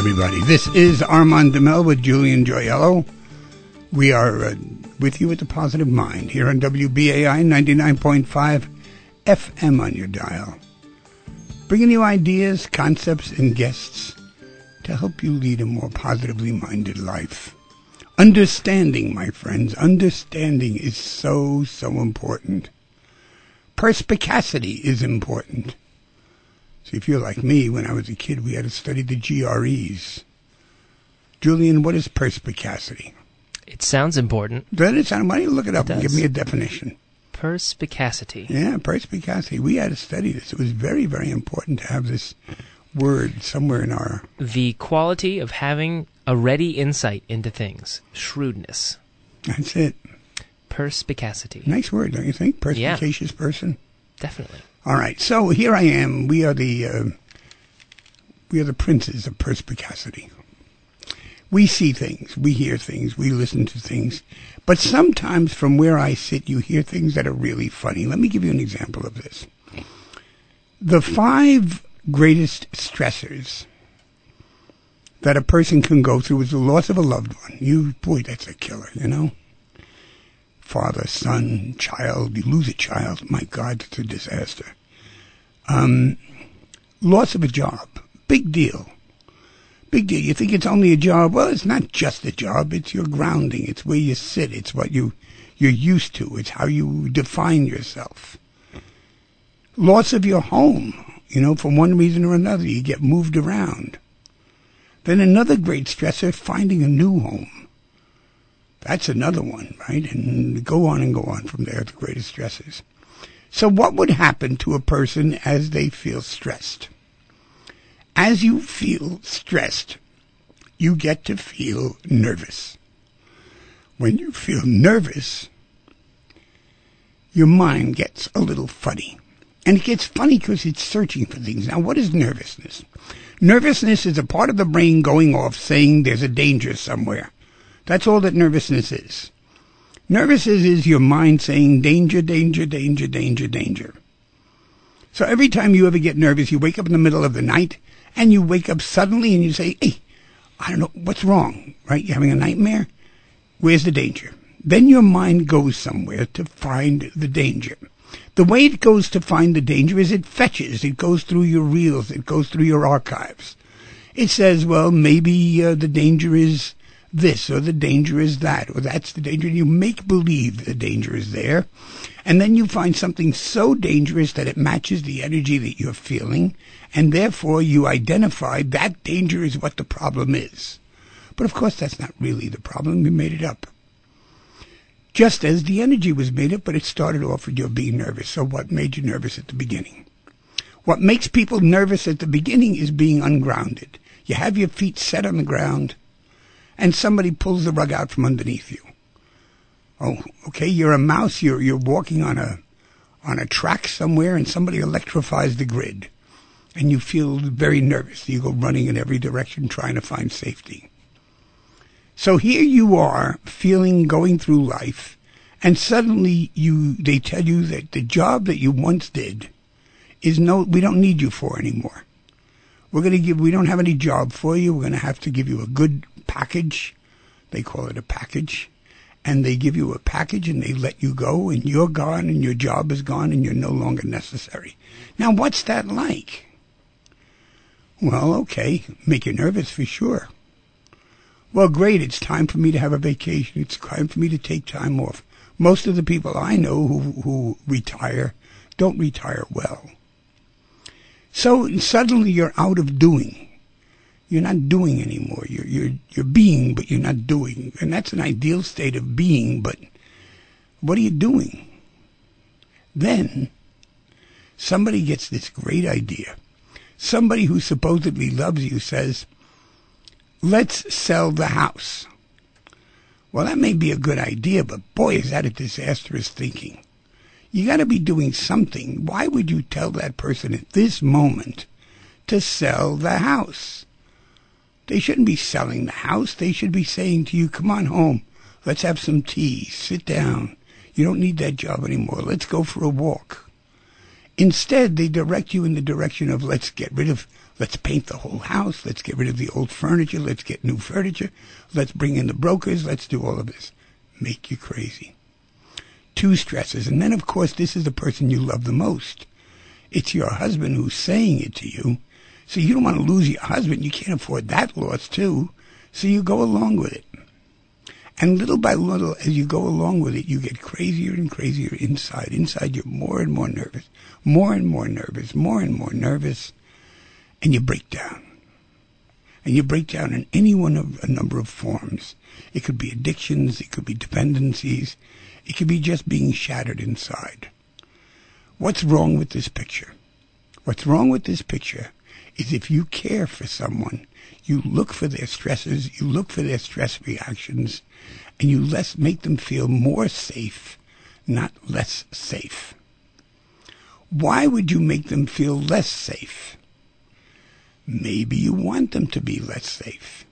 everybody. This is Armand DeMel with Julian Joyello. We are with you at the Positive Mind here on WBAI 99.5 FM on your dial. Bringing you ideas, concepts, and guests to help you lead a more positively minded life. Understanding, my friends, understanding is so important. Perspicacity is important. See, if you're like me, when I was a kid, we had to study the GREs. Julian, what is perspicacity? It sounds important. Doesn't it sound? Why don't you look it up and give me a definition? Perspicacity. Yeah, perspicacity. We had to study this. It was very, very important to have this word somewhere in our... The quality of having a ready insight into things. Shrewdness. That's it. Perspicacity. Nice word, don't you think? Perspicacious person. Definitely. All right, so here I am. We are the princes of perspicacity. We see things, we hear things, we listen to things, but sometimes from where I sit, you hear things that are really funny. Let me give you an example of this. The 5 greatest stressors that a person can go through is the loss of a loved one. Boy, that's a killer, you know? Father, son, child, you lose a child. My God, it's a disaster. Loss of a job. Big deal. Big deal. You think it's only a job? Well, it's not just a job. It's your grounding. It's where you sit. It's what you're used to. It's how you define yourself. Loss of your home. You know, for one reason or another, you get moved around. Then another great stressor, finding a new home. That's another one, right? And go on from there, the greatest stressors. So what would happen to a person as they feel stressed? As you feel stressed, you get to feel nervous. When you feel nervous, your mind gets a little funny. And it gets funny because it's searching for things. Now, what is nervousness? Nervousness is a part of the brain going off saying there's a danger somewhere. That's all that nervousness is. Nervousness is your mind saying danger, danger, danger, danger, danger. So every time you ever get nervous, you wake up in the middle of the night, and you wake up suddenly and you say, hey, I don't know, what's wrong, right? You're having a nightmare? Where's the danger? Then your mind goes somewhere to find the danger. The way it goes to find the danger is it fetches. It goes through your reels. It goes through your archives. It says, well, maybe the danger is this, or the danger is that, or that's the danger. You make believe the danger is there, and then you find something so dangerous that it matches the energy that you're feeling, and therefore you identify that danger is what the problem is. But of course that's not really the problem. You made it up. Just as the energy was made up, but it started off with you being nervous. So what made you nervous at the beginning? What makes people nervous at the beginning is being ungrounded. You have your feet set on the ground, and somebody pulls the rug out from underneath you. Oh, okay, you're a mouse, you're walking on a track somewhere, and somebody electrifies the grid. And you feel very nervous. You go running in every direction trying to find safety. So here you are, going through life, and suddenly they tell you that the job that you once did we don't need you for anymore. We don't have any job for you. We're going to have to give you a good package. They call it a package. And they give you a package and they let you go, and you're gone and your job is gone and you're no longer necessary. Now, what's that like? Well, okay, make you nervous for sure. Well, great, it's time for me to have a vacation. It's time for me to take time off. Most of the people I know who retire don't retire well. So suddenly you're out of doing. You're not doing anymore. You're being, but you're not doing. And that's an ideal state of being, but what are you doing? Then somebody gets this great idea. Somebody who supposedly loves you says, let's sell the house. Well, that may be a good idea, but boy, is that a disastrous thinking. You got to be doing something. Why would you tell that person at this moment to sell the house? They shouldn't be selling the house. They should be saying to you, come on home. Let's have some tea. Sit down. You don't need that job anymore. Let's go for a walk. Instead, they direct you in the direction of let's paint the whole house, let's get rid of the old furniture, let's get new furniture, let's bring in the brokers, let's do all of this. Make you crazy. 2 stresses. And then, of course, this is the person you love the most. It's your husband who's saying it to you. So you don't want to lose your husband. You can't afford that loss, too. So you go along with it. And little by little, as you go along with it, you get crazier and crazier inside. Inside, you're more and more nervous, more and more nervous, more and more nervous, and you break down. And you break down in any one of a number of forms. It could be addictions, it could be dependencies, it could be just being shattered inside. What's wrong with this picture? What's wrong with this picture is if you care for someone, you look for their stresses, you look for their stress reactions, and you make them feel more safe, not less safe. Why would you make them feel less safe? Maybe you want them to be less safe.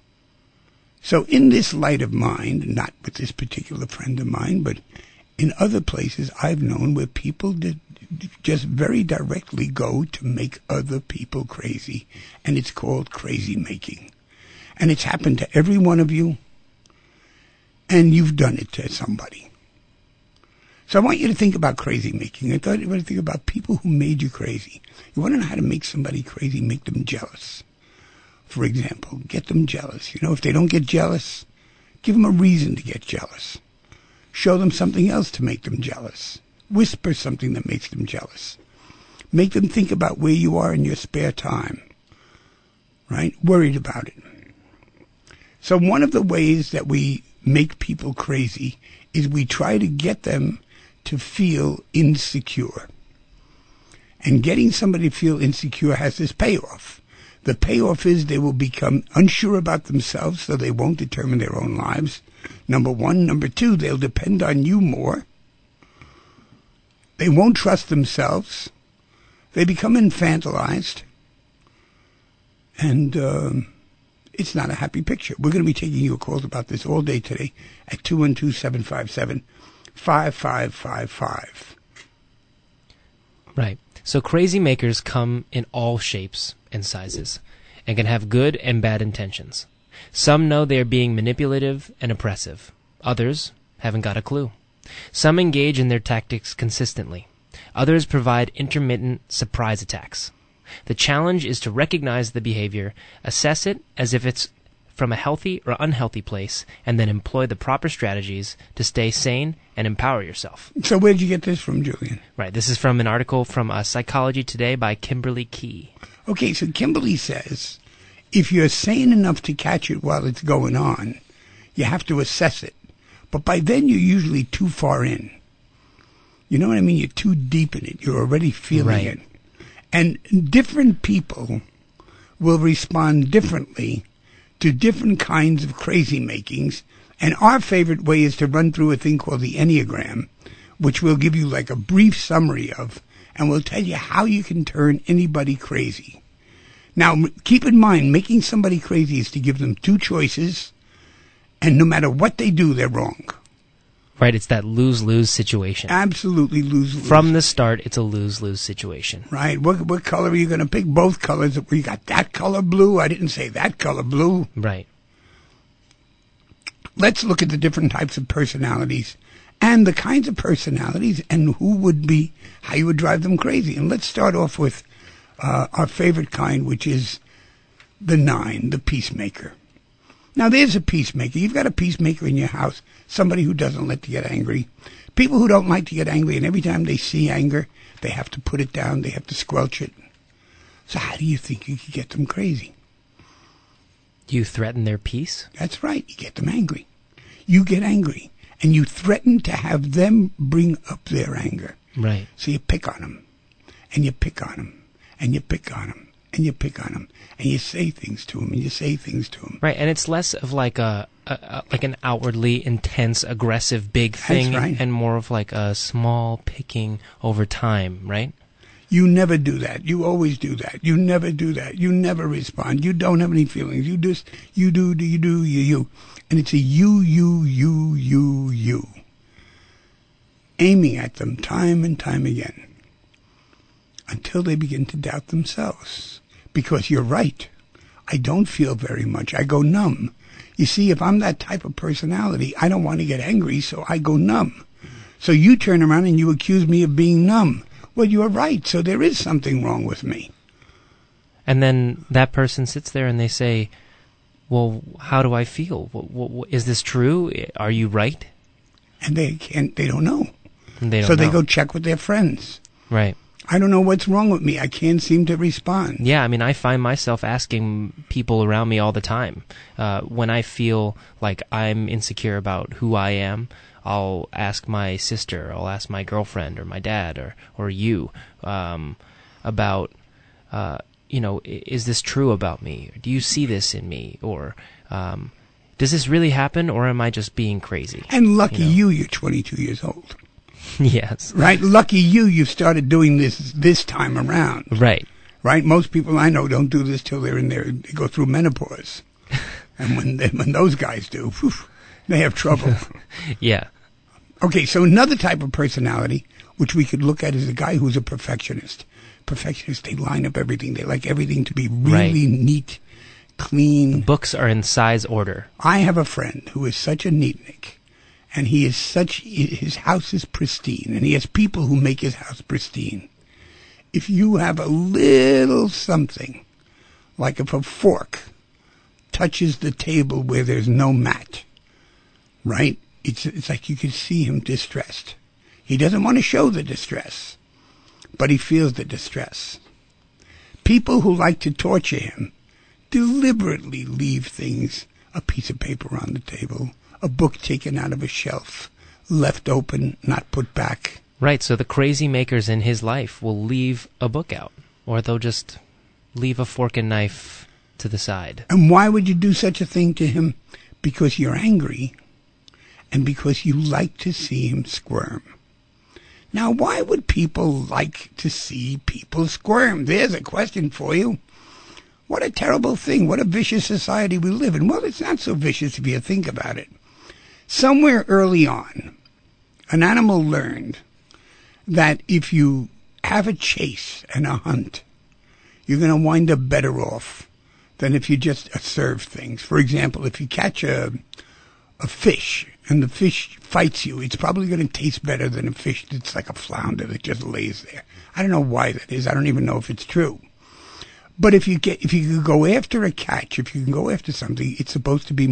So in this light of mind, not with this particular friend of mine, but in other places I've known where people did just very directly go to make other people crazy, and it's called crazy making. And it's happened to every one of you, and you've done it to somebody. So I want you to think about crazy making. I thought you want to think about people who made you crazy. You want to know how to make somebody crazy, make them jealous. For example, get them jealous. If they don't get jealous, give them a reason to get jealous. Show them something else to make them jealous. Whisper something that makes them jealous. Make them think about where you are in your spare time. Right? Worried about it. So one of the ways that we make people crazy is we try to get them to feel insecure. And getting somebody to feel insecure has this payoff. The payoff is they will become unsure about themselves, so they won't determine their own lives. Number 1. Number 2, they'll depend on you more. They won't trust themselves. They become infantilized. And it's not a happy picture. We're going to be taking your calls about this all day today at 212-757-5555. Right. So crazy makers come in all shapes and sizes and can have good and bad intentions. Some know they are being manipulative and oppressive. Others haven't got a clue. Some engage in their tactics consistently. Others provide intermittent surprise attacks. The challenge is to recognize the behavior, assess it as if it's from a healthy or unhealthy place, and then employ the proper strategies to stay sane and empower yourself. So where did you get this from, Julian? Right. This is from an article from Psychology Today by Kimberly Key. Okay, so Kimberly says, if you're sane enough to catch it while it's going on, you have to assess it. But by then you're usually too far in. You know what I mean? You're too deep in it. You're already feeling it. And different people will respond differently to different kinds of crazy makings. And our favorite way is to run through a thing called the Enneagram, which we'll give you like a brief summary of, and we'll tell you how you can turn anybody crazy. Now, keep in mind, making somebody crazy is to give them 2 choices, and no matter what they do, they're wrong. Right, it's that lose-lose situation. Absolutely lose-lose. From the start, it's a lose-lose situation. Right. What color are you going to pick? Both colors. You got that color blue. I didn't say that color blue. Right. Let's look at the different types of personalities and the kinds of personalities and how you would drive them crazy. And let's start off with our favorite kind, which is the 9, the peacemaker. Now, there's a peacemaker. You've got a peacemaker in your house, somebody who doesn't like to get angry. People who don't like to get angry, and every time they see anger, they have to put it down, they have to squelch it. So how do you think you could get them crazy? You threaten their peace? That's right. You get them angry. You get angry, and you threaten to have them bring up their anger. Right. So you pick on them, and you pick on them, and you pick on them, and you pick on them, and you say things to them, and you say things to them. Right, and it's less of like an outwardly intense, aggressive, big thing, That's right. And more of like a small picking over time, right? You never do that. You always do that. You never do that. You never respond. You don't have any feelings. You do. And it's a you. Aiming at them time and time again. until they begin to doubt themselves. Because you're right. I don't feel very much. I go numb. You see, if I'm that type of personality, I don't want to get angry, so I go numb. So you turn around and you accuse me of being numb. Well, you're right, so there is something wrong with me. And then that person sits there and they say, well, how do I feel? Is this true? Are you right? And they don't know. They don't so know. they go check with their friends. Right. I don't know what's wrong with me. I can't seem to respond. Yeah, I mean, I find myself asking people around me all the time. When I feel like I'm insecure about who I am, I'll ask my sister, I'll ask my girlfriend or my dad or you about, is this true about me? Do you see this in me? Or does this really happen, or am I just being crazy? And lucky you're 22 years old. Yes. Right? Lucky you started doing this time around. Right. Right? Most people I know don't do this till they go through menopause. And when those guys do, whew, they have trouble. Yeah. Okay, so another type of personality, which we could look at, is a guy who's a perfectionist. Perfectionists, they line up everything. They like everything to be really neat, clean. Books are in size order. I have a friend who is such a neatnik, and his house is pristine, and he has people who make his house pristine. If you have a little something, like if a fork touches the table where there's no mat, right? It's like you can see him distressed. He doesn't want to show the distress, but he feels the distress. People who like to torture him deliberately leave things, a piece of paper on the table, a book taken out of a shelf, left open, not put back. Right, so the crazy makers in his life will leave a book out, or they'll just leave a fork and knife to the side. And why would you do such a thing to him? Because you're angry, and because you like to see him squirm. Now, why would people like to see people squirm? There's a question for you. What a terrible thing. What a vicious society we live in. Well, it's not so vicious if you think about it. Somewhere early on, an animal learned that if you have a chase and a hunt, you're going to wind up better off than if you just serve things. For example, if you catch a fish and the fish fights you, it's probably going to taste better than a fish that's like a flounder that just lays there. I don't know why that is. I don't even know if it's true. But if you can go after a catch, if you can go after something, it's supposed to be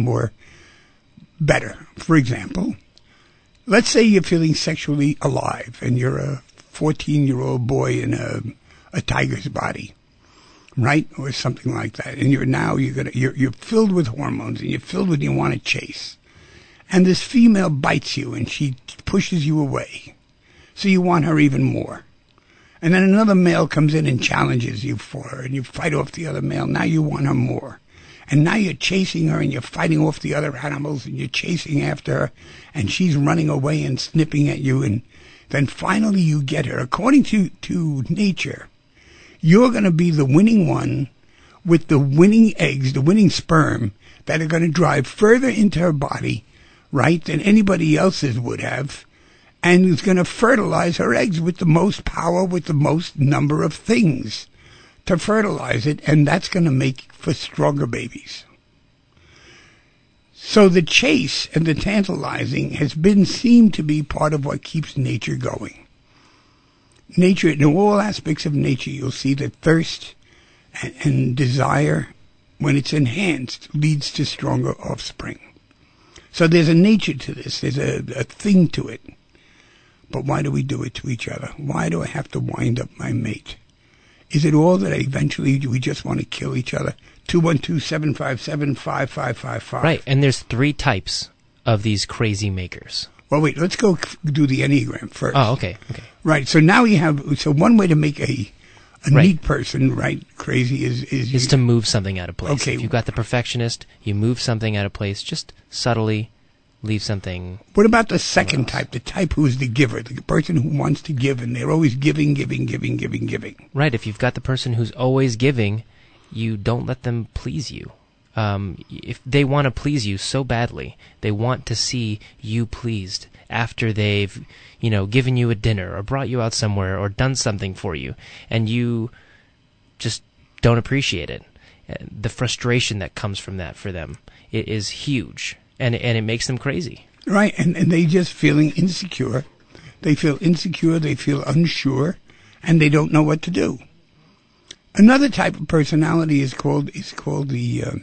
better. For example, let's say you're feeling sexually alive and you're a 14-year-old boy in a tiger's body, right? Or something like that. And you're filled with hormones and you want to chase. And this female bites you and she pushes you away. So you want her even more. And then another male comes in and challenges you for her, and you fight off the other male. Now you want her more. And now you're chasing her, and you're fighting off the other animals, and you're chasing after her, and she's running away and snipping at you, and then finally you get her. According to nature, you're going to be the winning one with the winning eggs, the winning sperm, that are going to drive further into her body, right, than anybody else's would have. And is going to fertilize her eggs with the most power, with the most number of things to fertilize it, and that's going to make for stronger babies. So the chase and the tantalizing has seemed to be part of what keeps nature going. Nature, in all aspects of nature, you'll see that thirst and desire, when it's enhanced, leads to stronger offspring. So there's a nature to this. There's a thing to it. But why do we do it to each other? Why do I have to wind up my mate? Is it all that eventually we just want to kill each other? 212-757-5555. Right, and there's 3 types of these crazy makers. Well, wait, let's go do the Enneagram first. Oh, okay. Right, so now you have, so one way to make a neat person, right, crazy is to move something out of place. Okay. If you've got the perfectionist, you move something out of place, just subtly leave something. What about the second type, the type who's the giver, the person who wants to give, and they're always giving? Right, if you've got the person who's always giving, you don't let them please you. if they want to please you so badly, they want to see you pleased after they've, given you a dinner or brought you out somewhere or done something for you, and you just don't appreciate it. The frustration that comes from that for them is huge, and it makes them crazy. Right, and they just feeling insecure. They feel insecure, they feel unsure, and they don't know what to do. Another type of personality is called the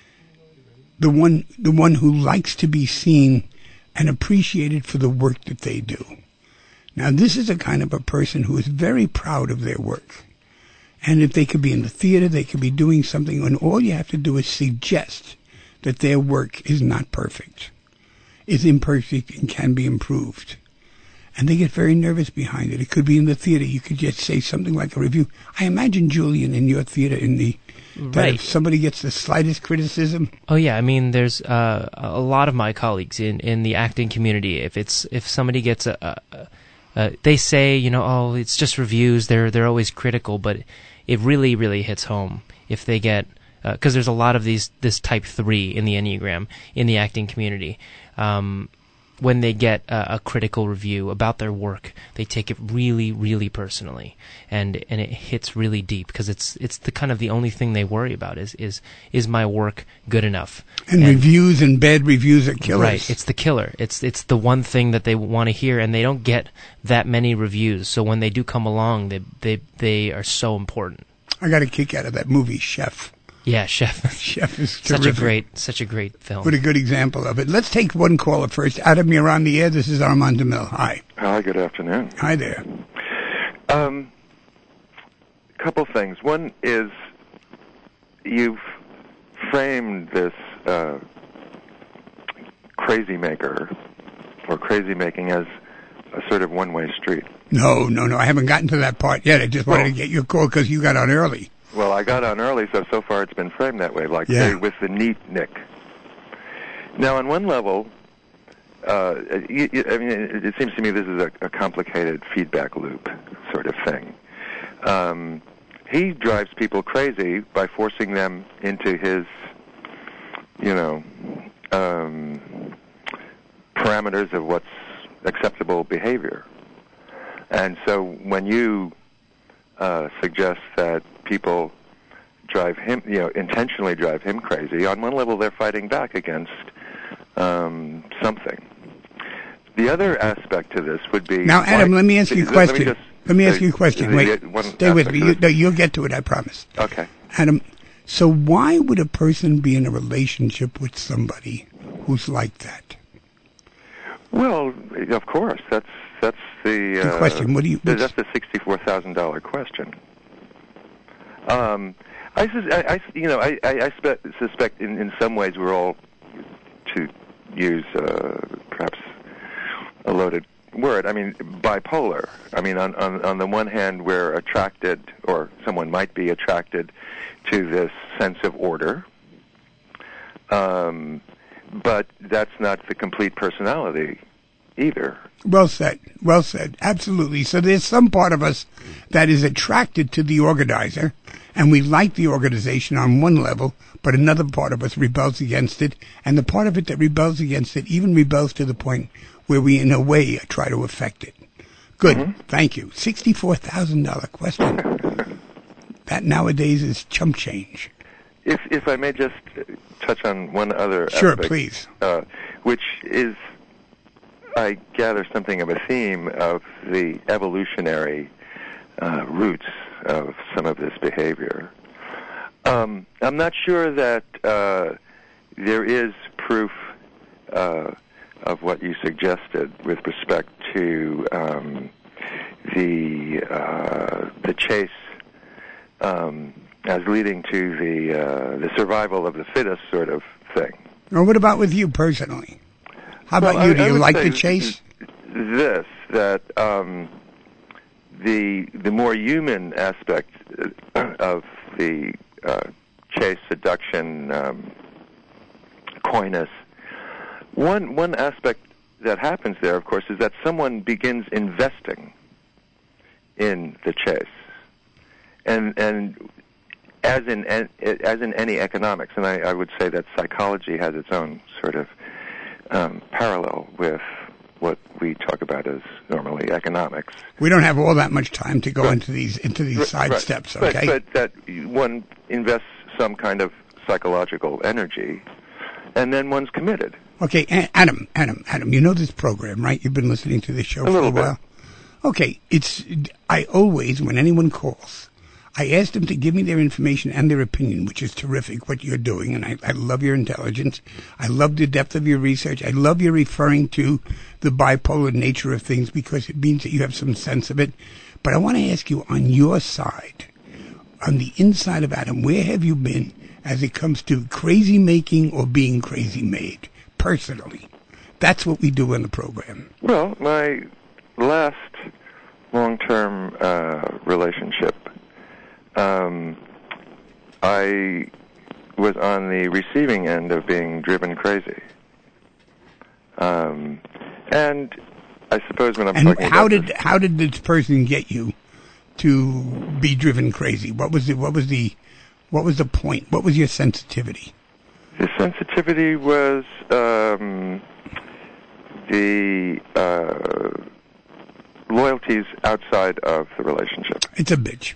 one who likes to be seen and appreciated for the work that they do. Now, this is a kind of a person who is very proud of their work. And if they could be in the theater, they could be doing something, and all you have to do is suggest that their work is not perfect, is imperfect, and can be improved. And they get very nervous behind it. It could be in the theater. You could just say something like a review. I imagine, Julian, in your theater, that if somebody gets the slightest criticism. Oh yeah, I mean, there's a lot of my colleagues in the acting community. If somebody gets they say, oh, it's just reviews. They're always critical, but it really, really hits home if they get, because there's a lot of this type 3 in the Enneagram in the acting community. When they get a critical review about their work, they take it really, really personally, and it hits really deep, because it's the kind of the only thing they worry about is my work good enough? And reviews and bad reviews are killers. Right, it's the killer. It's the one thing that they want to hear, and they don't get that many reviews. So when they do come along, they are so important. I got a kick out of that movie, Chef. Yeah, Chef. Chef is terrific. Such a great film. What a good example of it. Let's take one caller first. Adam, you're on the air. This is Armand DeMille. Hi. Hi, good afternoon. Hi there. Couple things. One is you've framed this crazy maker or crazy making as a sort of one-way street. No. I haven't gotten to that part yet. I just wanted to get your call because you got on early. Well, I got on early, so far it's been framed that way, say, with the neat Nick. Now, on one level, it seems to me this is a complicated feedback loop sort of thing. He drives people crazy by forcing them into his, parameters of what's acceptable behavior. And so when you suggest that people drive him, intentionally drive him crazy, on one level they're fighting back against something. The other aspect to this would be... Now, Adam, let me ask you a question. Let me ask you a question. Wait, stay with me. You'll get to it, I promise. Okay. Adam, so why would a person be in a relationship with somebody who's like that? Well, of course, that's the question. That's the $64,000 question. I suspect in some ways we're all, to use perhaps a loaded word, bipolar. On the one hand, we're attracted, or someone might be attracted to this sense of order, but that's not the complete personality either. Well said. Absolutely. So there's some part of us that is attracted to the organizer, and we like the organization on one level, but another part of us rebels against it, and the part of it that rebels against it even rebels to the point where we, in a way, try to affect it. Good. Mm-hmm. Thank you. $64,000 question. That nowadays is chump change. If I may just touch on one other Sure, aspect, please. Which is, I gather, something of a theme of the evolutionary roots of some of this behavior. I'm not sure that there is proof of what you suggested with respect to the chase as leading to the survival of the fittest sort of thing. Well, what about with you personally? How about you? Do you like the chase? That the more human aspect of the chase, seduction, coyness. One aspect that happens there, of course, is that someone begins investing in the chase, and as in any economics, and I would say that psychology has its own sort of parallel with what we talk about as normally economics. We don't have all that much time to go into these side Right. steps, okay? But that one invests some kind of psychological energy, and then one's committed. Okay, Adam, you know this program, right? You've been listening to this show for a while. Okay, I always, when anyone calls, I ask them to give me their information and their opinion, which is terrific, what you're doing, and I love your intelligence. I love the depth of your research. I love your referring to the bipolar nature of things because it means that you have some sense of it. But I want to ask you, on your side, on the inside of Adam, where have you been as it comes to crazy making or being crazy made, personally? That's what we do in the program. Well, my last long-term relationship, I was on the receiving end of being driven crazy. And I suppose when I'm talking about how did this person get you to be driven crazy? What was the point? What was your sensitivity? The sensitivity was the loyalties outside of the relationship. It's a bitch.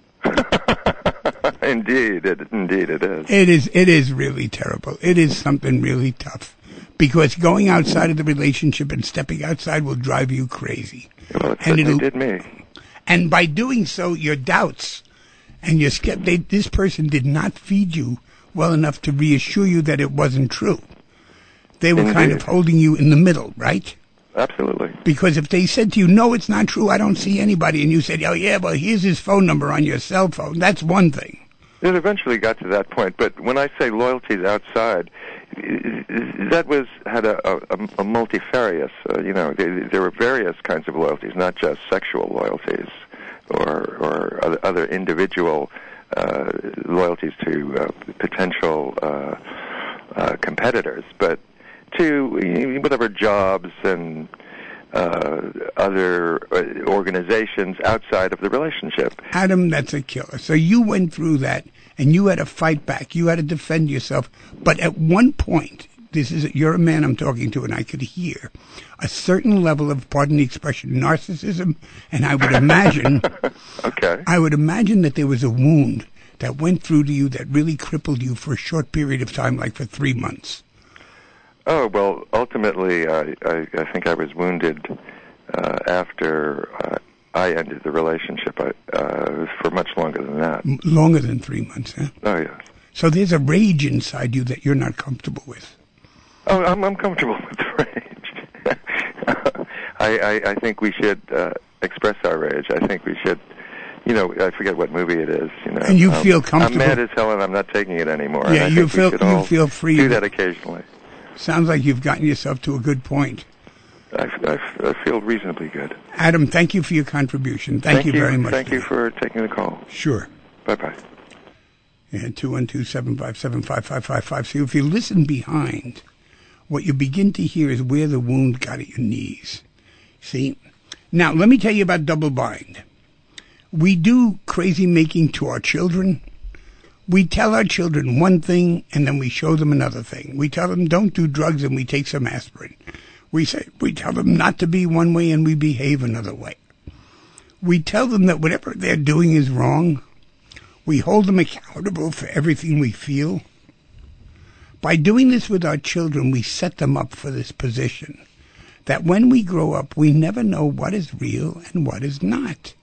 Indeed it is. It is really terrible. It is something really tough. Because going outside of the relationship and stepping outside will drive you crazy. Well, it certainly did me. And by doing so, your doubts and your this person did not feed you well enough to reassure you that it wasn't true. They were kind of holding you in the middle, right? Absolutely. Because if they said to you, no, it's not true, I don't see anybody, and you said, oh, yeah, well, here's his phone number on your cell phone, that's one thing. It eventually got to that point, but when I say loyalties outside, that had a multifarious, there were various kinds of loyalties, not just sexual loyalties or other individual loyalties to potential competitors, but to whatever jobs and other organizations outside of the relationship. Adam, that's a killer. So you went through that, and you had to fight back. You had to defend yourself. But at one point, you're a man I'm talking to, and I could hear a certain level of, pardon the expression, narcissism, and I would imagine, okay. I would imagine that there was a wound that went through to you that really crippled you for a short period of time, like for 3 months. Oh, well, ultimately, I think I was wounded after I ended the relationship for much longer than that. Longer than 3 months, huh? Oh, yes. So there's a rage inside you that you're not comfortable with. Oh, I'm comfortable with the rage. I think we should express our rage. I think we should, I forget what movie it is. And you feel comfortable. I'm mad as hell and I'm not taking it anymore. Yeah, and you feel free. Do that occasionally. Sounds like you've gotten yourself to a good point. I feel reasonably good. Adam, thank you for your contribution. Thank you very much. Thank you for taking the call. Sure. Bye-bye. Yeah, 212-757-5555. So if you listen behind, what you begin to hear is where the wound got at your knees. See? Now, let me tell you about double bind. We do crazy making to our children. We tell our children one thing, and then we show them another thing. We tell them don't do drugs, and we take some aspirin. We tell them not to be one way, and we behave another way. We tell them that whatever they're doing is wrong. We hold them accountable for everything we feel. By doing this with our children, we set them up for this position, that when we grow up, we never know what is real and what is not.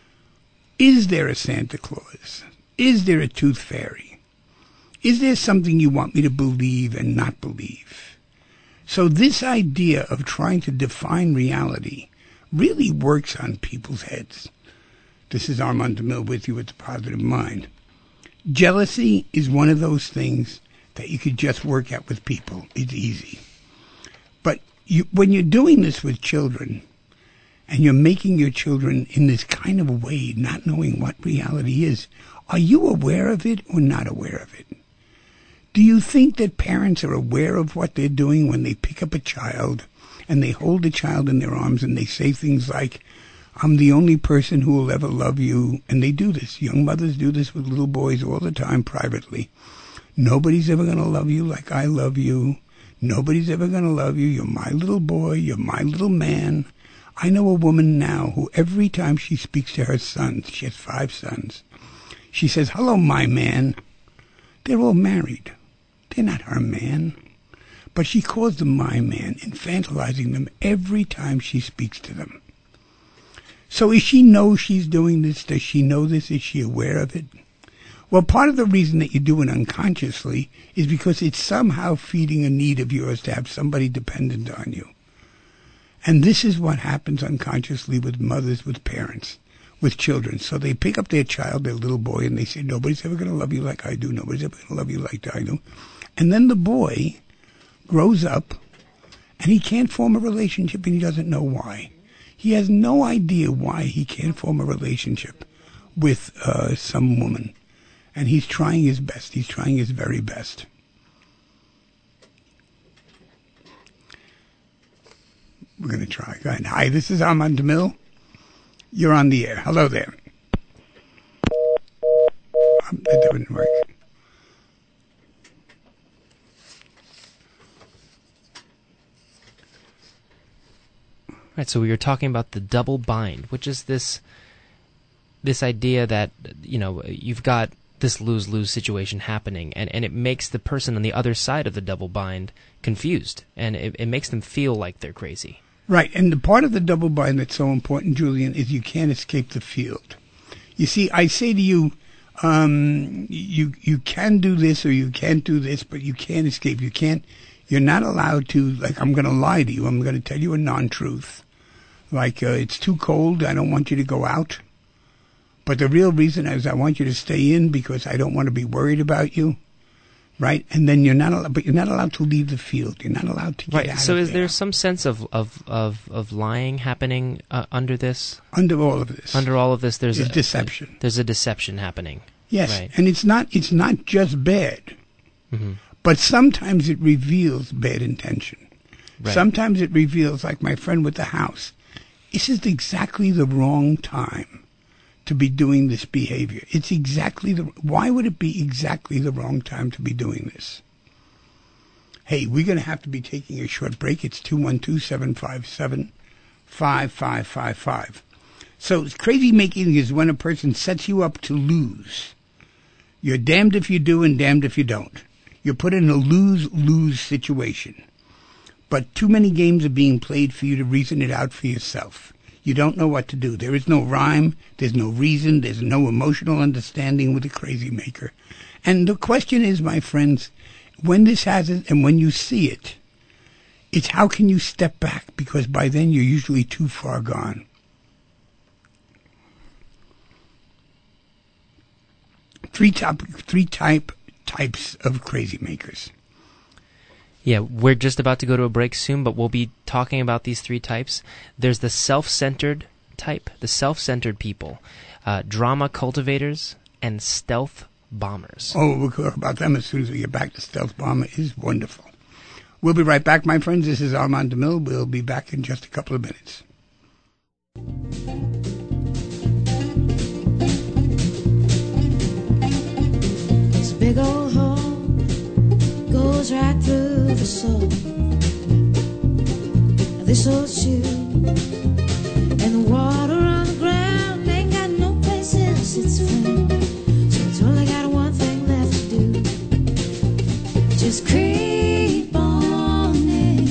Is there a Santa Claus? Is there a tooth fairy? Is there something you want me to believe and not believe? So this idea of trying to define reality really works on people's heads. This is Armand DeMille with you with the Positive Mind. Jealousy is one of those things that you could just work out with people. It's easy. But when you're doing this with children, and you're making your children in this kind of a way, not knowing what reality is, are you aware of it or not aware of it? Do you think that parents are aware of what they're doing when they pick up a child and they hold the child in their arms and they say things like, I'm the only person who will ever love you. And they do this. Young mothers do this with little boys all the time privately. Nobody's ever going to love you like I love you. Nobody's ever going to love you. You're my little boy. You're my little man. I know a woman now who every time she speaks to her sons, she has 5 sons, she says, hello, my man. They're all married. They're not her man. But she calls them my man, infantilizing them every time she speaks to them. So does she know she's doing this? Does she know this? Is she aware of it? Well, part of the reason that you do it unconsciously is because it's somehow feeding a need of yours to have somebody dependent on you. And this is what happens unconsciously with mothers, with parents, with children. So they pick up their child, their little boy, and they say, nobody's ever going to love you like I do. Nobody's ever going to love you like I do. And then the boy grows up, and he can't form a relationship, and he doesn't know why. He has no idea why he can't form a relationship with some woman. And he's trying his best. He's trying his very best. We're going to try. Go ahead. Hi, this is Armand DeMille. You're on the air. Hello there. That didn't work. Right, so we were talking about the double bind, which is this idea that, you've got this lose-lose situation happening, and it makes the person on the other side of the double bind confused, and it makes them feel like they're crazy. Right, and the part of the double bind that's so important, Julian, is you can't escape the field. You see, I say to you, you can do this or you can't do this, but you can't escape. You're not allowed to, like, I'm going to lie to you. I'm going to tell you a non-truth. Like, it's too cold. I don't want you to go out. But the real reason is I want you to stay in because I don't want to be worried about you. Right? And then you're not allowed to leave the field. You're not allowed to get out of there. So is there some sense of lying happening under this? Under all of this. Under all of this, there's deception. There's a deception happening. Yes, right. And it's not just bad. Mm-hmm. But sometimes it reveals bad intention. Right. Sometimes it reveals, like my friend with the house, this is exactly the wrong time to be doing this behavior. It's why would it be exactly the wrong time to be doing this? Hey, we're going to have to be taking a short break. It's 212-757-5555. So crazy making is when a person sets you up to lose. You're damned if you do and damned if you don't. You're put in a lose-lose situation. But too many games are being played for you to reason it out for yourself. You don't know what to do. There is no rhyme. There's no reason. There's no emotional understanding with a crazy maker. And the question is, my friends, when this has it and when you see it, it's how can you step back? Because by then you're usually too far gone. Three types of crazy makers. Yeah, we're just about to go to a break soon, but we'll be talking about these 3 types. There's the self-centered type, the self-centered people, drama cultivators, and stealth bombers. Oh, we'll talk about them as soon as we get back. The stealth bomber is wonderful. We'll be right back, my friends. This is Armand DeMille. We'll be back in just a couple of minutes. This big old hole goes right through the soul of this old shoe, and the water on the ground ain't got no place else it's found. So it's only got one thing left to do, just creep on in,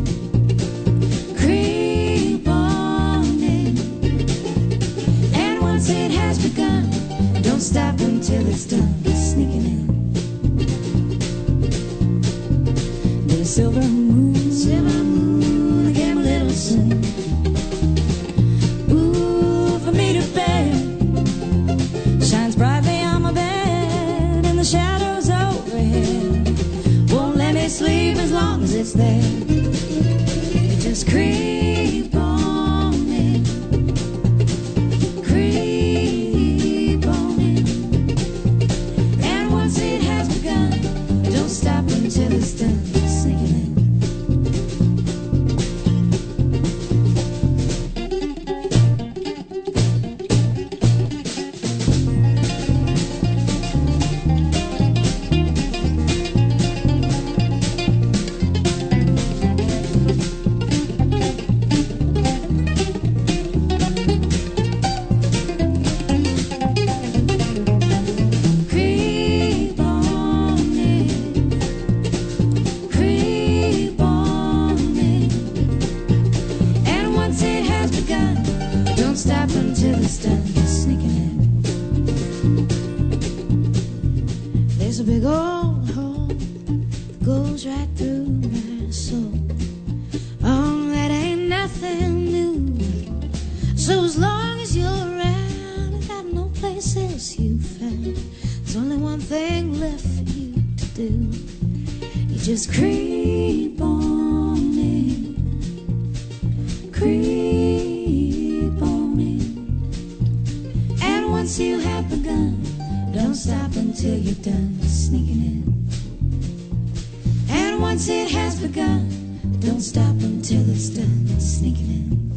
creep on in, and once it has begun, don't stop until it's done. Sneaking in. Silver moon, I gave a little sing. Ooh, for me to bear, shines brightly on my bed, and the shadows overhead won't let me sleep as long as it's there. You just creep on in, creep on in, stop until it's done sneaking in. There's a big old hole that goes right through my soul. Oh, that ain't nothing new. So as long as you're around, I got no place else you found. There's only one thing left for you to do. You just creep on in. Creep on in. And once you have begun, don't stop until you're done sneaking in. And once it has begun, don't stop until it's done sneaking in.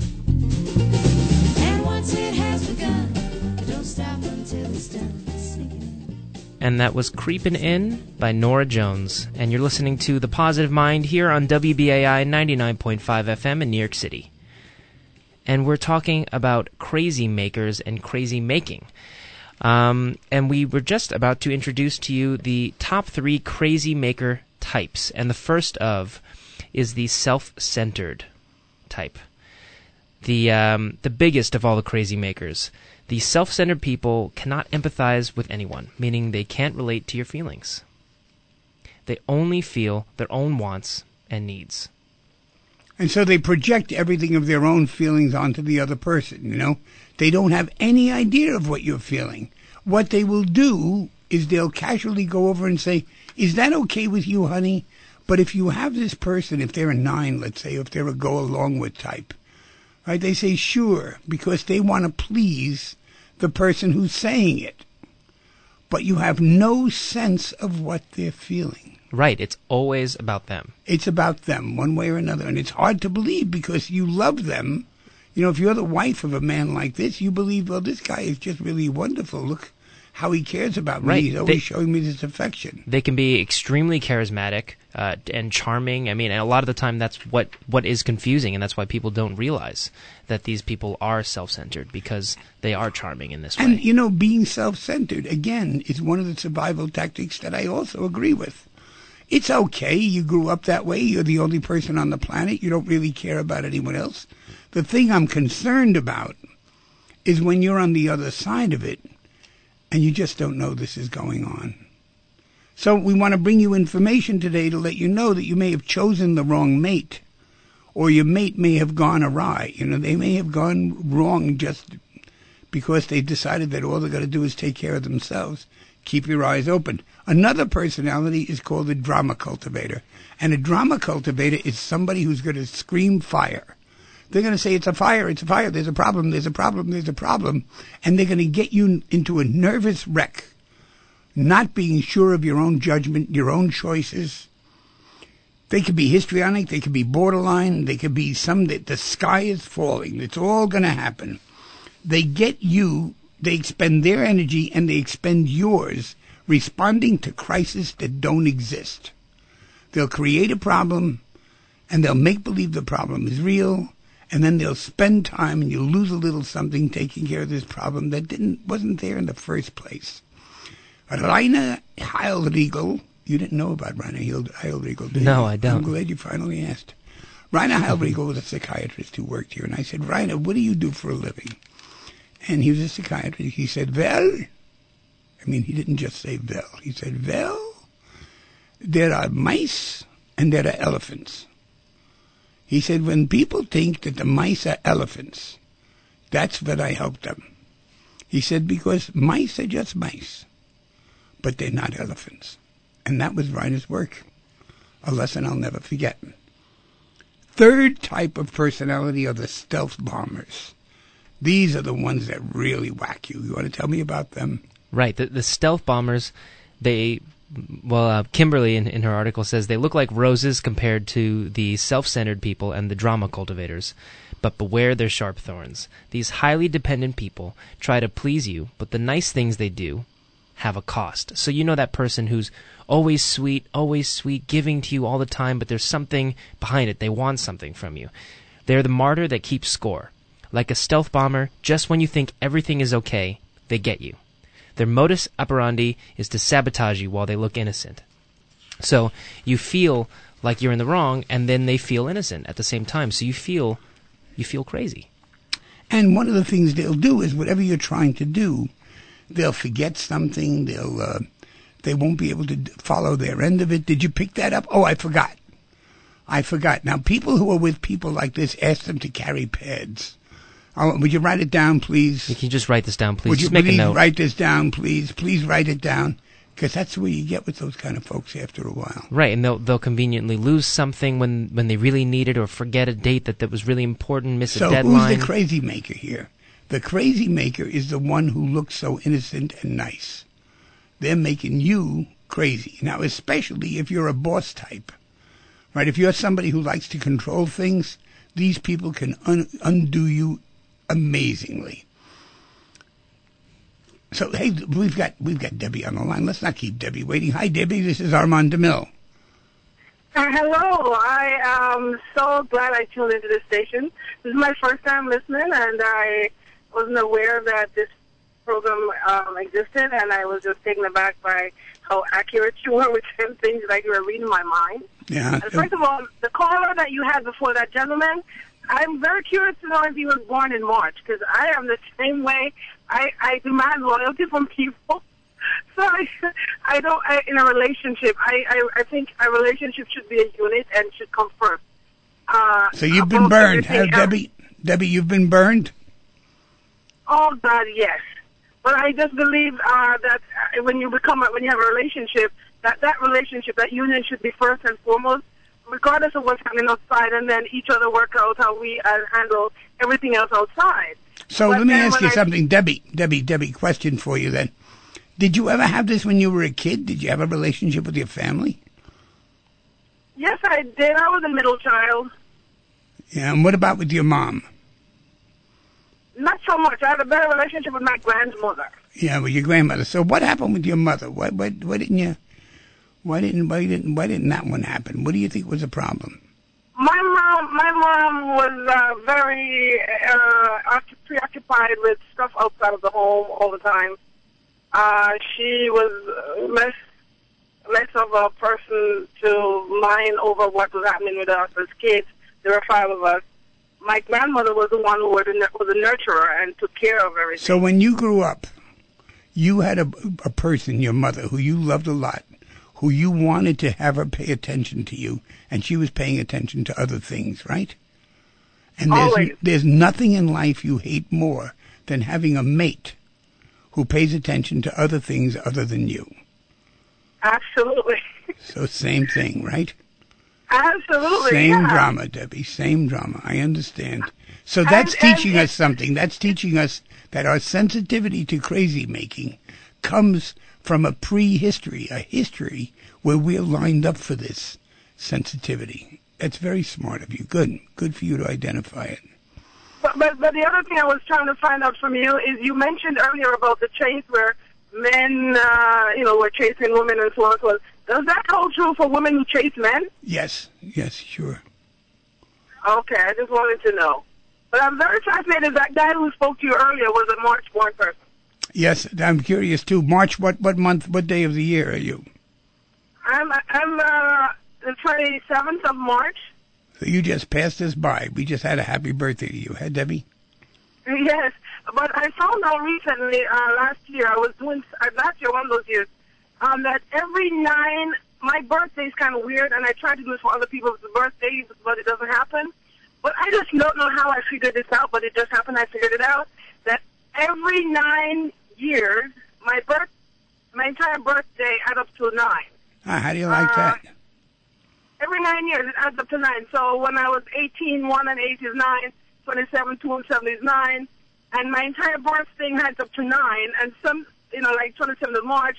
And once it has begun, don't stop until it's done sneaking in. And that was Creepin' In by Nora Jones. And you're listening to The Positive Mind here on WBAI 99.5 FM in New York City. And we're talking about crazy makers and crazy making. And we were just about to introduce to you the top 3 crazy maker types. And the first of is the self-centered type. The biggest of all the crazy makers. The self-centered people cannot empathize with anyone, meaning they can't relate to your feelings. They only feel their own wants and needs. And so they project everything of their own feelings onto the other person, you know. They don't have any idea of what you're feeling. What they will do is they'll casually go over and say, is that okay with you, honey? But if you have this person, if they're a 9, let's say, if they're a go-along-with type, right, they say sure, because they want to please the person who's saying it. But you have no sense of what they're feeling. Right, it's always about them. It's about them, one way or another. And it's hard to believe because you love them. You know, if you're the wife of a man like this, you believe, well, this guy is just really wonderful. Look how he cares about me. Right. He's always showing me this affection. They can be extremely charismatic and charming. I mean, and a lot of the time that's what is confusing, and that's why people don't realize that these people are self-centered, because they are charming in this way. And, you know, being self-centered, again, is one of the survival tactics that I also agree with. It's okay. You grew up that way. You're the only person on the planet. You don't really care about anyone else. The thing I'm concerned about is when you're on the other side of it and you just don't know this is going on. So we want to bring you information today to let you know that you may have chosen the wrong mate, or your mate may have gone awry. You know, they may have gone wrong just because they decided that all they're going to do is take care of themselves. Keep your eyes open. Another personality is called a drama cultivator. And a drama cultivator is somebody who's going to scream fire. They're going to say, it's a fire, there's a problem, there's a problem, there's a problem. And they're going to get you into a nervous wreck, not being sure of your own judgment, your own choices. They could be histrionic, they could be borderline, they could be some that the sky is falling. It's all going to happen. They get you, they expend their energy and they expend yours responding to crises that don't exist. They'll create a problem and they'll make believe the problem is real, and then they'll spend time and you'll lose a little something taking care of this problem that wasn't there in the first place. Rainer Heilriegel, you didn't know about Rainer Heilriegel, did you? No, I don't. I'm glad you finally asked. Rainer Heilriegel was a psychiatrist who worked here, and I said, Rainer, what do you do for a living? And he was a psychiatrist. He said, well, I mean, he didn't just say well. He said, well, there are mice and there are elephants. He said, when people think that the mice are elephants, that's when I help them. He said, because mice are just mice, but they're not elephants. And that was Reiner's work, a lesson I'll never forget. Third type of personality are the stealth bombers. These are the ones that really whack you. You want to tell me about them? Right. The stealth bombers, Kimberly in her article says they look like roses compared to the self-centered people and the drama cultivators. But beware their sharp thorns. These highly dependent people try to please you, but the nice things they do have a cost. So you know that person who's always sweet, giving to you all the time, but there's something behind it. They want something from you. They're the martyr that keeps score. Like a stealth bomber, just when you think everything is okay, they get you. Their modus operandi is to sabotage you while they look innocent. So you feel like you're in the wrong, and then they feel innocent at the same time. So you feel crazy. And one of the things they'll do is whatever you're trying to do, they'll forget something. They won't be able to follow their end of it. Did you pick that up? Oh, I forgot. Now, people who are with people like this, ask them to carry pads. Would you write it down, please? Can you just write this down, please? Would you just make a note. Write this down, please? Please write it down. Because that's the way you get with those kind of folks after a while. Right, and they'll conveniently lose something when they really need it, or forget a date that was really important, miss a deadline. So who's the crazy maker here? The crazy maker is the one who looks so innocent and nice. They're making you crazy. Now, especially if you're a boss type. Right? If you're somebody who likes to control things, these people can undo you amazingly. So, hey, we've got Debbie on the line. Let's not keep Debbie waiting. Hi, Debbie. This is Armand DeMille. Hello. I am so glad I tuned into this station. This is my first time listening, and I wasn't aware that this program existed, and I was just taken aback by how accurate you were with certain things, like you were reading my mind. Yeah. And first of all, the caller that you had before, that gentleman, I'm very curious to know if he was born in March, because I am the same way. I demand loyalty from people. So in a relationship, I think a relationship should be a unit and should come first. So you've been burned, have Debbie? Debbie, you've been burned? Oh, God, yes. But I just believe that when you have a relationship, that relationship, that union should be first and foremost, regardless of what's happening outside, and then each other work out how we handle everything else outside. So let me ask you something, Debbie, question for you then. Did you ever have this when you were a kid? Did you have a relationship with your family? Yes, I did. I was a middle child. Yeah, and what about with your mom? Not so much. I had a better relationship with my grandmother. Yeah, with your grandmother. So what happened with your mother? Why didn't that one happen? What do you think was the problem? My mom was very preoccupied with stuff outside of the home all the time. She was less of a person to mind over what was happening with us as kids. There were 5 of us. My grandmother was the one who was a nurturer and took care of everything. So when you grew up, you had a person, your mother, who you loved a lot, who you wanted to have her pay attention to you, and she was paying attention to other things, right? And there's nothing in life you hate more than having a mate who pays attention to other things other than you. Absolutely. So same thing, right? Absolutely. Same drama, Debbie. Same drama. I understand. So that's teaching us something. That's teaching us that our sensitivity to crazy making comes from a prehistory, a history where we're lined up for this sensitivity. That's very smart of you. Good for you to identify it. But the other thing I was trying to find out from you is you mentioned earlier about the chase where men, were chasing women and so on and so on. Does that hold true for women who chase men? Yes, sure. Okay, I just wanted to know. But I'm very fascinated. That guy who spoke to you earlier was a March-born person. Yes, I'm curious too. March, what month, what day of the year are you? I'm the 27th of March. So you just passed us by. We just had a happy birthday to you, huh, Debbie? Yes, but I found out recently, last year, one of those years, that every 9, my birthday is kind of weird, and I try to do it for other people's birthdays, but it doesn't happen. But I just don't know how I figured this out, but it just happened. I figured it out, that every 9 years, my entire birthday adds up to 9. How do you like that? Every 9 years, it adds up to 9. So when I was 18, 1 and 8 is 9, 27, 2 and 7 is 9, and my entire birthday adds up to 9, and some, like 27th of March,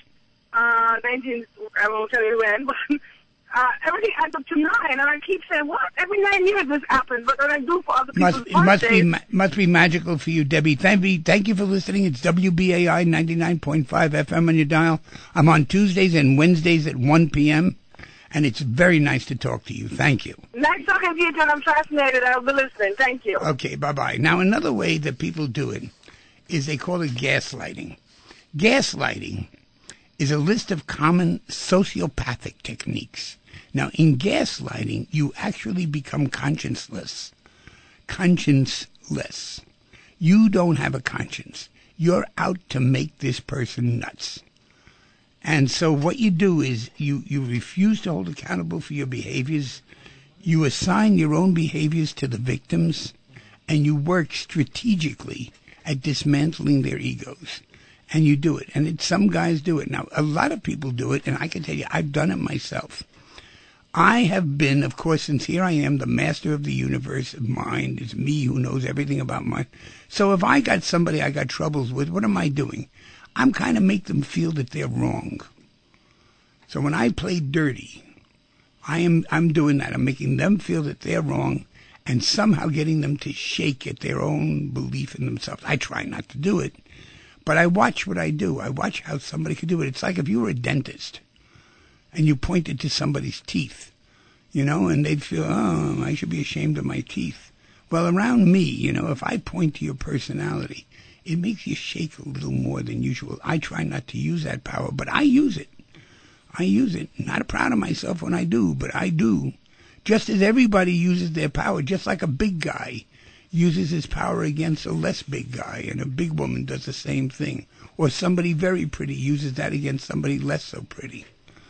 19, I won't tell you when, but everything adds up to 9, and I keep saying, what? Every 9 years this happens, but then I do for other people's birthdays. Must be magical for you, Debbie. Thank you for listening. It's WBAI 99.5 FM on your dial. I'm on Tuesdays and Wednesdays at 1 p.m., and it's very nice to talk to you. Thank you. Nice talking to you, John. I'm fascinated. I'll be listening. Thank you. Okay, bye-bye. Now, another way that people do it is they call it gaslighting. Gaslighting is a list of common sociopathic techniques. Now, in gaslighting, you actually become conscienceless. You don't have a conscience. You're out to make this person nuts. And so what you do is you refuse to hold accountable for your behaviors. You assign your own behaviors to the victims, and you work strategically at dismantling their egos. And you do it. And some guys do it. Now, a lot of people do it, and I can tell you, I've done it myself. I have been, of course, since here I am, the master of the universe of mind. It's me who knows everything about mind. So if I got somebody I got troubles with, what am I doing? I'm kind of make them feel that they're wrong. So when I play dirty, I'm doing that. I'm making them feel that they're wrong and somehow getting them to shake at their own belief in themselves. I try not to do it, but I watch what I do. I watch how somebody could do it. It's like if you were a dentist and you pointed to somebody's teeth, and they'd feel, oh, I should be ashamed of my teeth. Well, around me, if I point to your personality, it makes you shake a little more than usual. I try not to use that power, but I use it. Not proud of myself when I do, but I do. Just as everybody uses their power, just like a big guy uses his power against a less big guy, and a big woman does the same thing. Or somebody very pretty uses that against somebody less so pretty.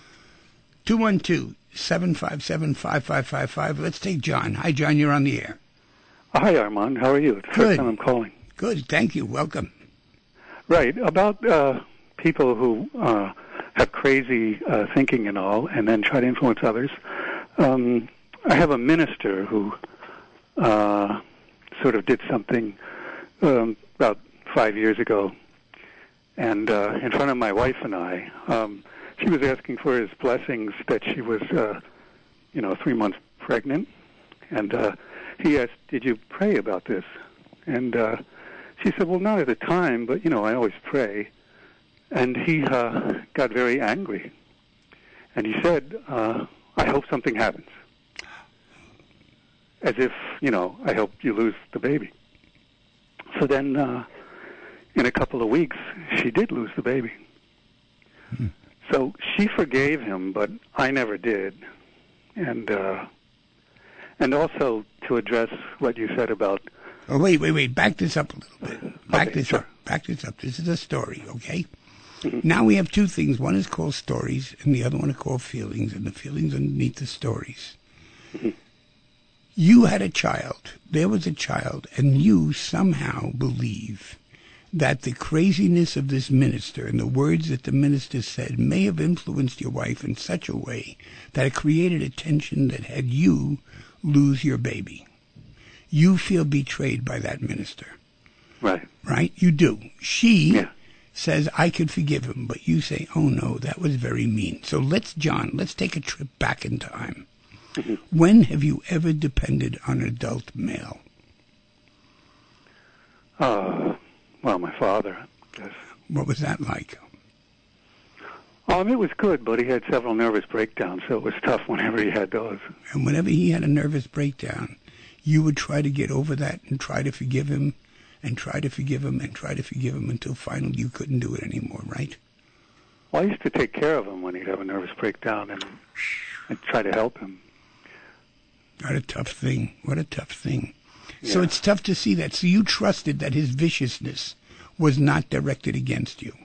212-757-5555. Let's take John. Hi, John, you're on the air. Hi, Armand. How are you? It's the first time I'm calling. Good, thank you. Welcome. Right, about people who have crazy thinking and all, and then try to influence others. I have a minister who sort of did something about 5 years ago, and in front of my wife and I, she was asking for his blessings that she was, 3 months pregnant, and he asked, "Did you pray about this?" And she said, "Well, not at the time, but, I always pray." And he got very angry. And he said, "I hope something happens." As if, I hope you lose the baby. So then, in a couple of weeks, she did lose the baby. Mm-hmm. So she forgave him, but I never did. And also to address what you said about... Oh, wait. Back this up a little bit. Back this up. This is a story, okay? Mm-hmm. Now we have two things. One is called stories, and the other one is called feelings, and the feelings underneath the stories. Mm-hmm. You had a child. There was a child, and you somehow believe that the craziness of this minister and the words that the minister said may have influenced your wife in such a way that it created a tension that had you lose your baby. You feel betrayed by that minister. Right. Right? You do. She says, I could forgive him, but you say, oh no, that was very mean. So let's take a trip back in time. Mm-hmm. When have you ever depended on an adult male? Well, my father, I guess. What was that like? It was good, but he had several nervous breakdowns, so it was tough whenever he had those. And whenever he had a nervous breakdown, you would try to get over that and try to forgive him, and try to forgive him, and try to forgive him until finally you couldn't do it anymore, right? Well, I used to take care of him when he'd have a nervous breakdown and try to help him. What a tough thing. Yeah. So it's tough to see that. So you trusted that his viciousness was not directed against you.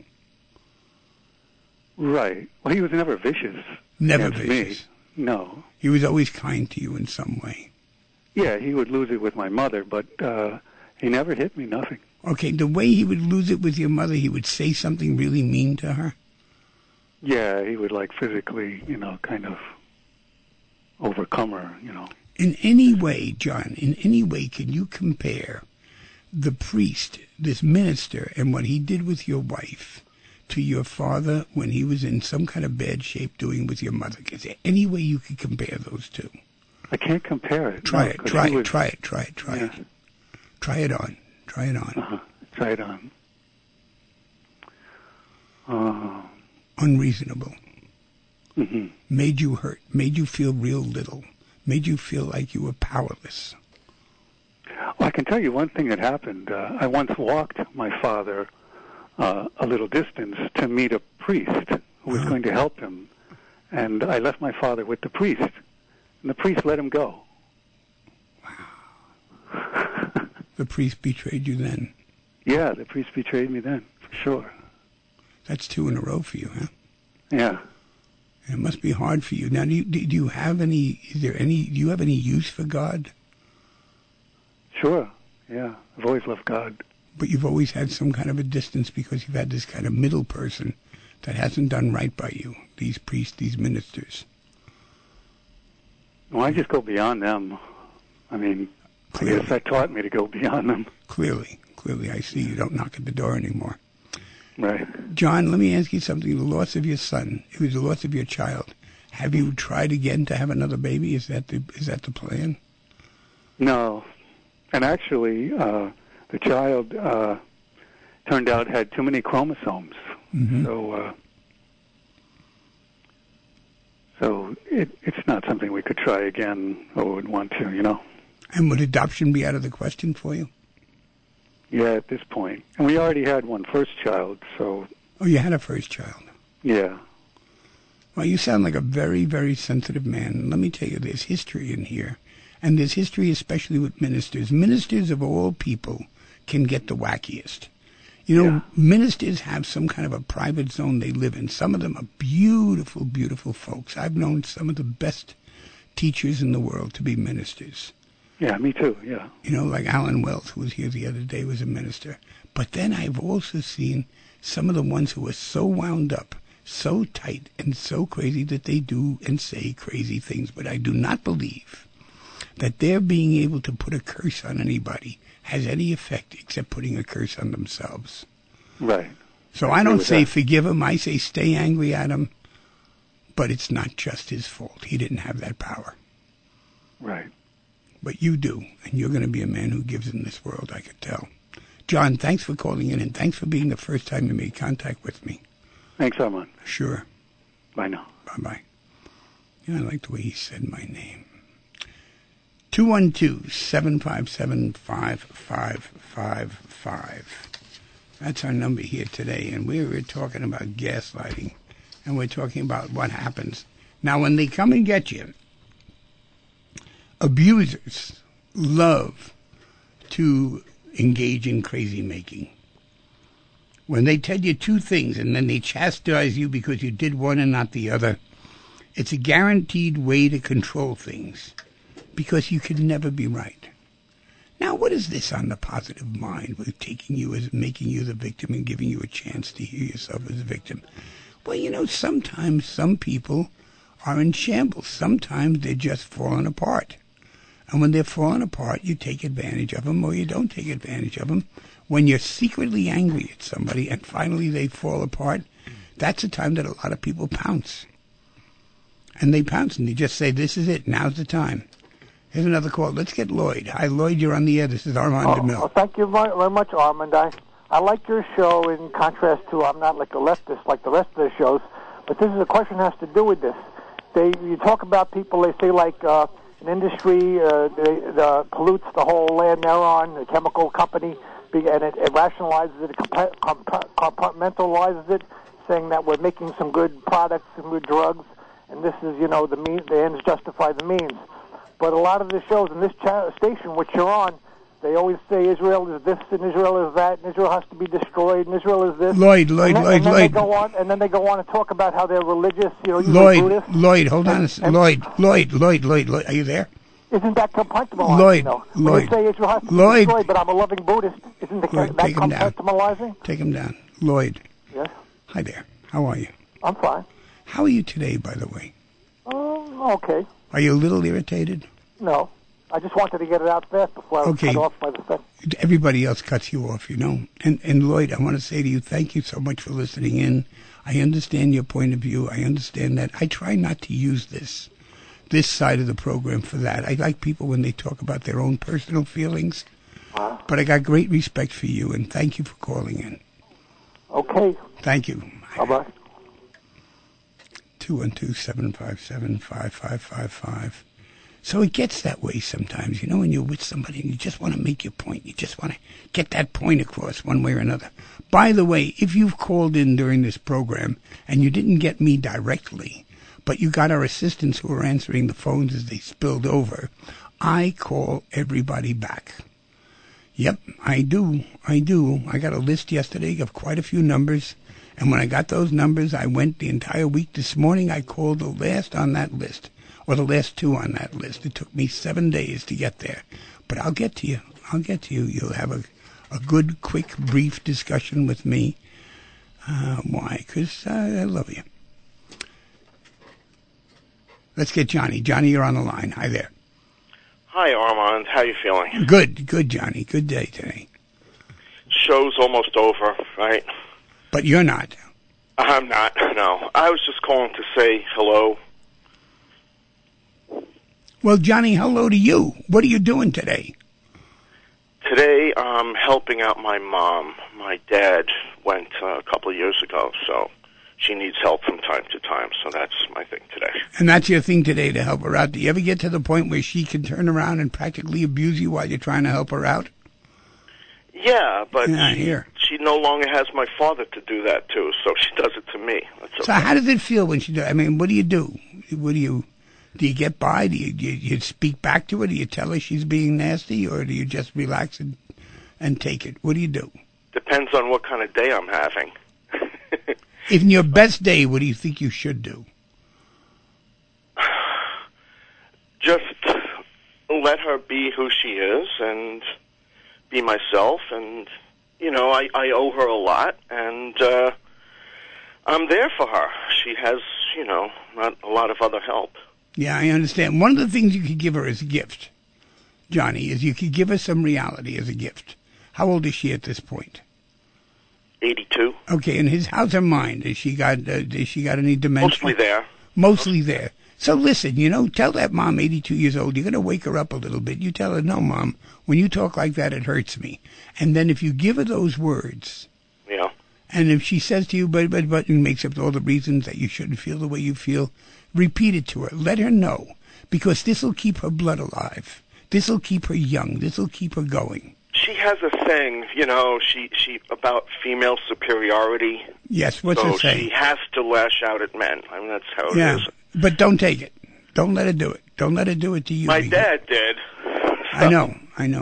Right. Well, he was never vicious. Never vicious. Me. No. He was always kind to you in some way. Yeah, he would lose it with my mother, but he never hit me, nothing. Okay, the way he would lose it with your mother, he would say something really mean to her? Yeah, he would, physically, kind of overcome her, In any way, John, can you compare the priest, this minister, and what he did with your wife to your father when he was in some kind of bad shape doing with your mother? Is there any way you could compare those two? I can't compare it. Try it. Try it on. Uh-huh. Try it on. Unreasonable. Mm-hmm. Made you hurt. Made you feel real little. Made you feel like you were powerless. Well, I can tell you one thing that happened. I once walked my father a little distance to meet a priest who was going to help him, and I left my father with the priest, and the priest let him go. Wow. The priest betrayed you then. Yeah, the priest betrayed me then, for sure. That's 2 in a row for you, huh? Yeah. It must be hard for you. Now, do you have any, do you have any use for God? Sure, yeah. I've always loved God. But you've always had some kind of a distance because you've had this kind of middle person that hasn't done right by you, these priests, these ministers. Well, I just go beyond them. I mean, Clearly. I guess that taught me to go beyond them. Clearly, I see you don't knock at the door anymore. Right. John, let me ask you something. The loss of your son, it was the loss of your child. Have you tried again to have another baby? Is that the plan? No. And actually, the child turned out had too many chromosomes. Mm-hmm. So it's not something we could try again or would want to, you know. And would adoption be out of the question for you? Yeah, at this point. And we already had one first child, so... Oh, you had a first child. Yeah. Well, you sound like a very, very sensitive man. Let me tell you, there's history in here. And there's history especially with ministers. Ministers of all people can get the wackiest. You know, Ministers have some kind of a private zone they live in. Some of them are beautiful, beautiful folks. I've known some of the best teachers in the world to be ministers. Yeah, me too, yeah. You know, like Alan Wells, who was here the other day, was a minister. But then I've also seen some of the ones who are so wound up, so tight, and so crazy that they do and say crazy things. But I do not believe that their being able to put a curse on anybody has any effect except putting a curse on themselves. Right. So I don't say forgive him. I say stay angry at him. But it's not just his fault. He didn't have that power. Right. But you do, and you're going to be a man who gives in this world, I could tell. John, thanks for calling in, and thanks for being the first time you made contact with me. Thanks, Armand. Sure. Bye now. Bye-bye. Yeah, I like the way he said my name. 212-757-5555. That's our number here today, and we're talking about gaslighting, and we're talking about what happens. Now, when they come and get you, abusers love to engage in crazy making. When they tell you two things and then they chastise you because you did one and not the other, it's a guaranteed way to control things because you can never be right. Now, what is this on the positive mind with taking you as making you the victim and giving you a chance to hear yourself as a victim? Well, you know, sometimes some people are in shambles. Sometimes they're just falling apart. And when they're falling apart, you take advantage of them or you don't take advantage of them. When you're secretly angry at somebody and finally they fall apart, that's the time that a lot of people pounce. And they pounce and they just say, this is it, now's the time. Here's another call. Let's get Lloyd. Hi, Lloyd, you're on the air. This is Armand DeMille. Oh, thank you very much, Armand. I like your show in contrast to, I'm not like a leftist like the rest of the shows, but this is a question that has to do with this. You talk about people, they say like an industry pollutes the whole land they're on, the chemical company, and it rationalizes it, compartmentalizes it, saying that we're making some good products and good drugs, and this is, you know, the ends justify the means. But a lot of the shows in this station, which you're on, they always say Israel is this and Israel is that, and Israel has to be destroyed, and Israel is this. Lloyd. They go on, and then they go on and talk about how they're religious, you know, Buddhist. Lloyd, hold on a second. Lloyd, are you there? Isn't that compartmentalizing? Lloyd, you know? Lloyd. When you say Israel has to be destroyed, but I'm a loving Buddhist, isn't that compartmentalizing? Take him down. Lloyd. Yes? Hi there. How are you? I'm fine. How are you today, by the way? Okay. Are you a little irritated? No. I just wanted to get it out fast before I was cut off by the thing. Everybody else cuts you off, you know. And Lloyd, I want to say to you, thank you so much for listening in. I understand your point of view. I understand that. I try not to use this side of the program for that. I like people when they talk about their own personal feelings. But I got great respect for you, and thank you for calling in. Okay. Thank you. Bye-bye. 212-757-5555. So it gets that way sometimes, you know, when you're with somebody and you just want to make your point. You just want to get that point across one way or another. By the way, if you've called in during this program and you didn't get me directly, but you got our assistants who are answering the phones as they spilled over, I call everybody back. Yep, I do. I got a list yesterday of quite a few numbers, and when I got those numbers, I went the entire week. This morning, I called the last on that list, or the last two on that list. It took me 7 days to get there, but I'll get to you. You'll have a good, quick, brief discussion with me. Why? Because I love you. Let's get Johnny. Johnny, you're on the line. Hi there. Hi, Armand. How you feeling? Good, Johnny. Good day today. Show's almost over, right? But you're not. I'm not, no. I was just calling to say hello. Well, Johnny, hello to you. What are you doing today? Today, I'm helping out my mom. My dad went a couple of years ago, so she needs help from time to time, so that's my thing today. And that's your thing today, to help her out. Do you ever get to the point where she can turn around and practically abuse you while you're trying to help her out? Yeah, but yeah, she no longer has my father to do that to, so she does it to me. That's okay. So how does it feel when she does? I mean, what do you do? Do you get by? Do you speak back to her? Do you tell her she's being nasty, or do you just relax and take it? What do you do? Depends on what kind of day I'm having. In your best day, what do you think you should do? Just let her be who she is and be myself, and, you know, I owe her a lot, and I'm there for her. She has, you know, not a lot of other help. Yeah, I understand. One of the things you could give her as a gift, Johnny, is you could give her some reality as a gift. How old is she at this point? 82. Okay, and how's her mind? Has she got any dementia? Mostly there. Mostly there. So listen, you know, tell that mom, 82 years old, you're going to wake her up a little bit. You tell her, no, Mom, when you talk like that, it hurts me. And then if you give her those words, yeah, and if she says to you, but, and makes up all the reasons that you shouldn't feel the way you feel, repeat it to her. Let her know, because this will keep her blood alive. This will keep her young. This will keep her going. She has a thing, you know, she about female superiority. Yes, what's so it say? She has to lash out at men. I mean, that's how it is. But don't take it. Don't let her do it. Don't let her do it to you. My dad did. I know.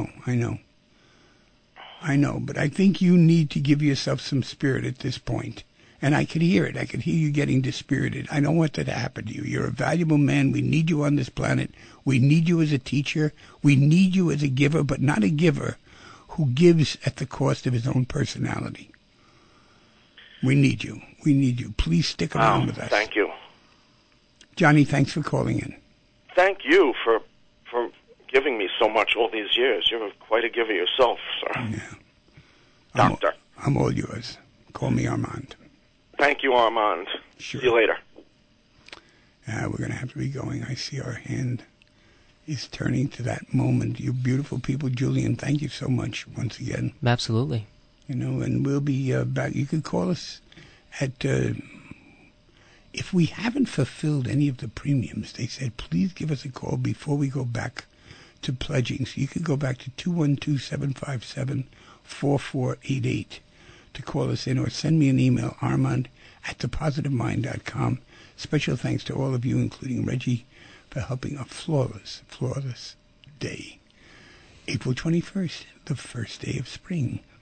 But I think you need to give yourself some spirit at this point. And I could hear it. I could hear you getting dispirited. I don't want that to happen to you. You're a valuable man. We need you on this planet. We need you as a teacher. We need you as a giver, but not a giver who gives at the cost of his own personality. We need you. Please stick around with us. Thank you. Johnny, thanks for calling in. Thank you for giving me so much all these years. You're quite a giver yourself, sir. Yeah. Doctor. I'm all yours. Call me Armand. Thank you, Armand. Sure. See you later. We're going to have to be going. I see our hand is turning to that moment. You beautiful people. Julian, thank you so much once again. Absolutely. You know, and we'll be back. You could call us at, if we haven't fulfilled any of the premiums, they said, please give us a call before we go back to pledging. So you could go back to 212-757-4488 to call us in, or send me an email, armand@thepositivemind.com. Special thanks to all of you, including Reggie, for helping a flawless day. April 21st, the first day of spring.